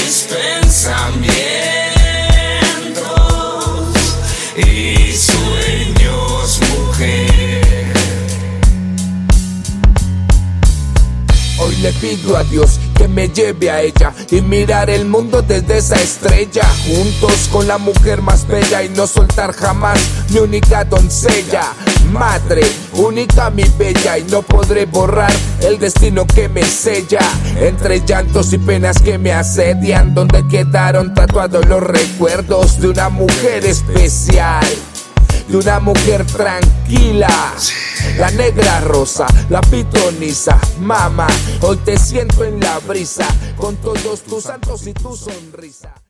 mis pensamientos y sueños, mujer. Hoy le pido a Dios que me lleve a ella y mirar el mundo desde esa estrella, juntos con la mujer más bella y no soltar jamás mi única doncella. Madre, única mi bella, y no podré borrar el destino que me sella. Entre llantos y penas que me asedian, donde quedaron tatuados los recuerdos de una mujer especial, de una mujer tranquila. La negra rosa, la pitoniza, mamá, hoy te siento en la brisa, con todos tus santos y tu sonrisa.